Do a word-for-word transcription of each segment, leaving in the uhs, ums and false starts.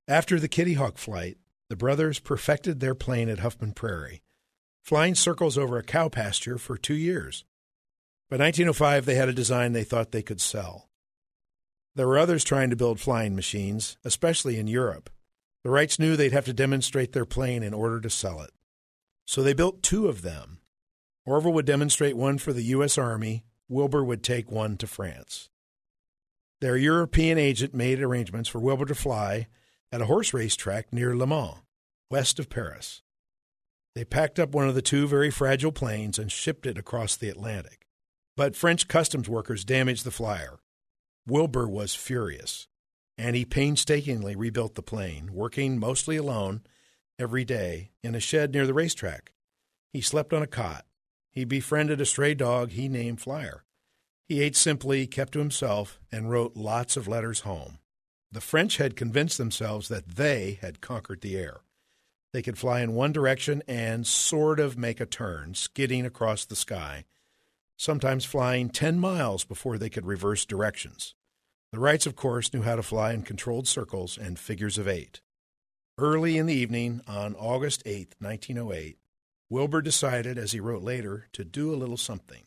After the Kitty Hawk flight, the brothers perfected their plane at Huffman Prairie, flying circles over a cow pasture for two years. By nineteen oh five, they had a design they thought they could sell. There were others trying to build flying machines, especially in Europe. The Wrights knew they'd have to demonstrate their plane in order to sell it. So they built two of them. Orville would demonstrate one for the U S Army. Wilbur would take one to France. Their European agent made arrangements for Wilbur to fly at a horse race track near Le Mans, west of Paris. They packed up one of the two very fragile planes and shipped it across the Atlantic. But French customs workers damaged the flyer. Wilbur was furious, and he painstakingly rebuilt the plane, working mostly alone every day in a shed near the racetrack. He slept on a cot. He befriended a stray dog he named Flyer. He ate simply, kept to himself, and wrote lots of letters home. The French had convinced themselves that they had conquered the air. They could fly in one direction and sort of make a turn, skidding across the sky, sometimes flying ten miles before they could reverse directions. The Wrights, of course, knew how to fly in controlled circles and figures of eight. Early in the evening on August eighth, nineteen oh eight, Wilbur decided, as he wrote later, to do a little something.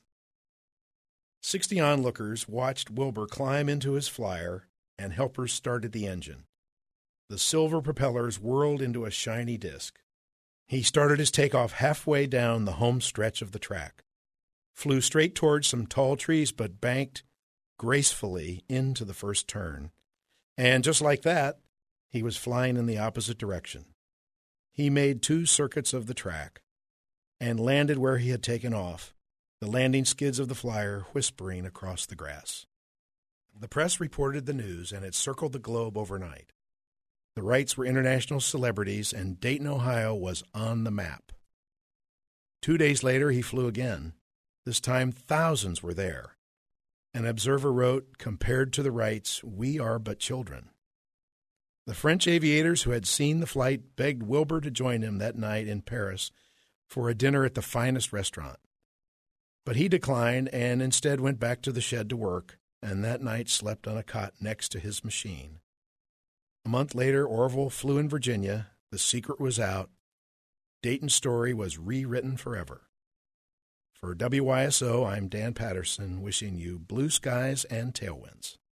Sixty onlookers watched Wilbur climb into his flyer, and helpers started the engine. The silver propellers whirled into a shiny disk. He started his takeoff halfway down the home stretch of the track, flew straight towards some tall trees, but banked gracefully into the first turn. And just like that, he was flying in the opposite direction. He made two circuits of the track and landed where he had taken off, the landing skids of the flyer whispering across the grass. The press reported the news, and it circled the globe overnight. The Wrights were international celebrities, and Dayton, Ohio was on the map. Two days later, he flew again. This time, thousands were there. An observer wrote, "Compared to the Wrights, we are but children." The French aviators who had seen the flight begged Wilbur to join them that night in Paris for a dinner at the finest restaurant. But he declined and instead went back to the shed to work, and that night slept on a cot next to his machine. A month later, Orville flew in Virginia. The secret was out. Dayton's story was rewritten forever. For W Y S O, I'm Dan Patterson, wishing you blue skies and tailwinds.